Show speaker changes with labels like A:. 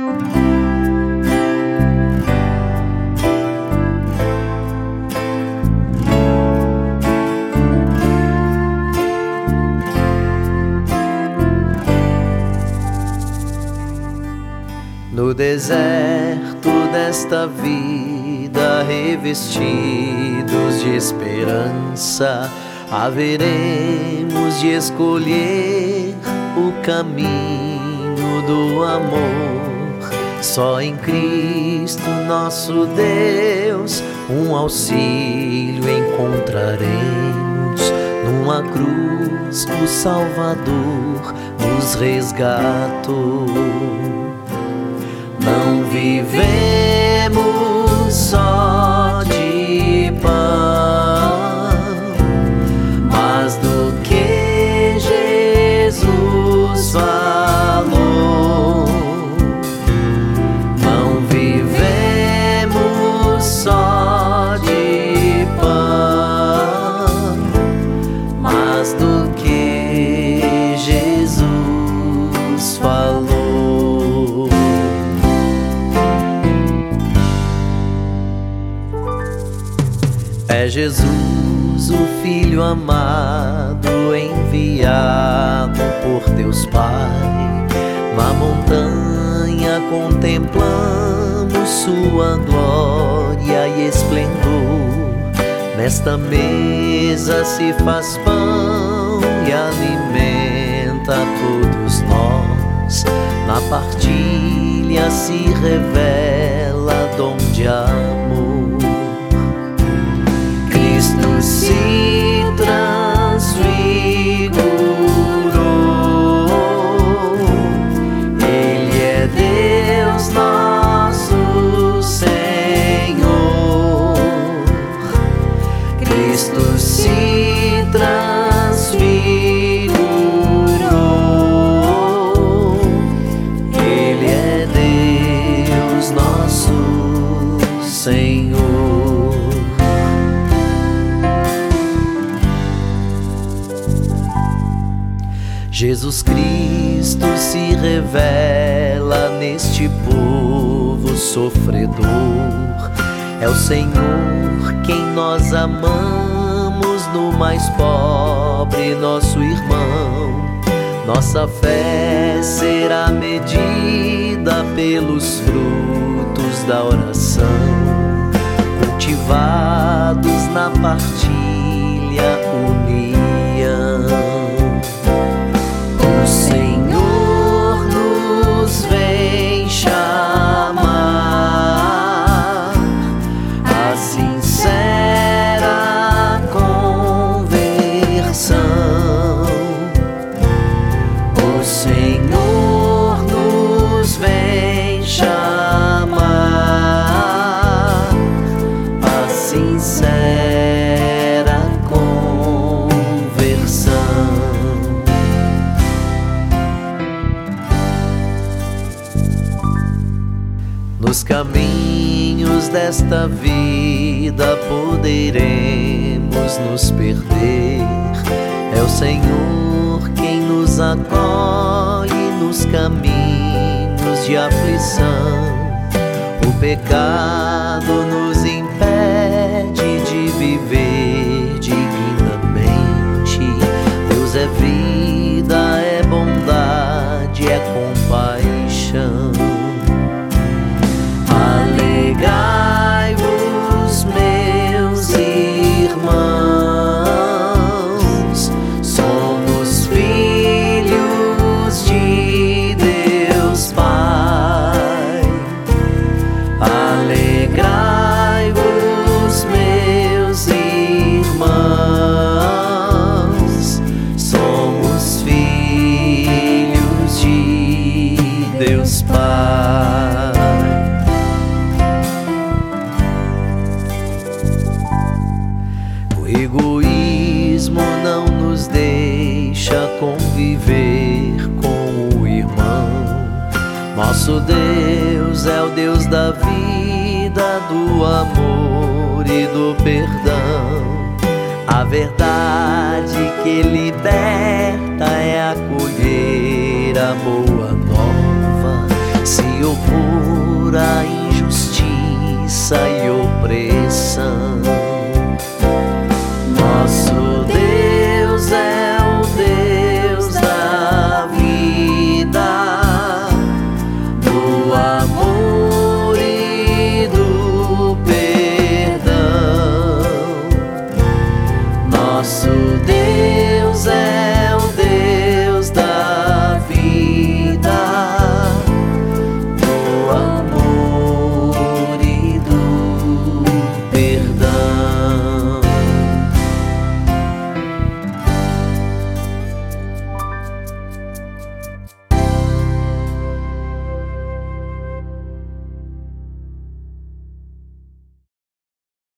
A: No deserto desta vida, revestidos de esperança, haveremos de escolher o caminho do amor. Só em Cristo, nosso Deus, um auxílio encontraremos. Numa cruz, o Salvador nos resgatou. Não vivemos só de pão, mas do que Jesus falou. Não vivemos só de pão, mas do que Jesus falou. É Jesus, o Filho amado, enviado por Deus Pai. Na montanha contemplamos sua glória e esplendor. Nesta mesa se faz pão e alimenta todos nós. Na partilha se revela dom de amor. Cristo se transfigurou, Ele é Deus nosso Senhor. Cristo se transfigurou, Ele é Deus nosso Senhor. Jesus Cristo se revela neste povo sofredor. É o Senhor quem nós amamos, no mais pobre nosso irmão. Nossa fé será medida pelos frutos da oração, cultivados na partilha, união. O Senhor nos vem chamar a sincera conversão. O Senhor nos vem chamar a sincera conversão. Nos caminhos desta vida poderemos nos perder. É o Senhor quem nos acolhe nos caminhos de aflição. O pecado nos impede de viver dignamente. Deus é vida, é bondade, é compaixão. Alegrai-vos, meus irmãos, somos filhos de Deus Pai. Alegrai-vos, meus irmãos, somos filhos de Deus Pai. O egoísmo não nos deixa conviver com o irmão. Nosso Deus é o Deus da vida, do amor e do perdão. A verdade que liberta é acolher a boa nova. se opor à injustiça e opressão. Nosso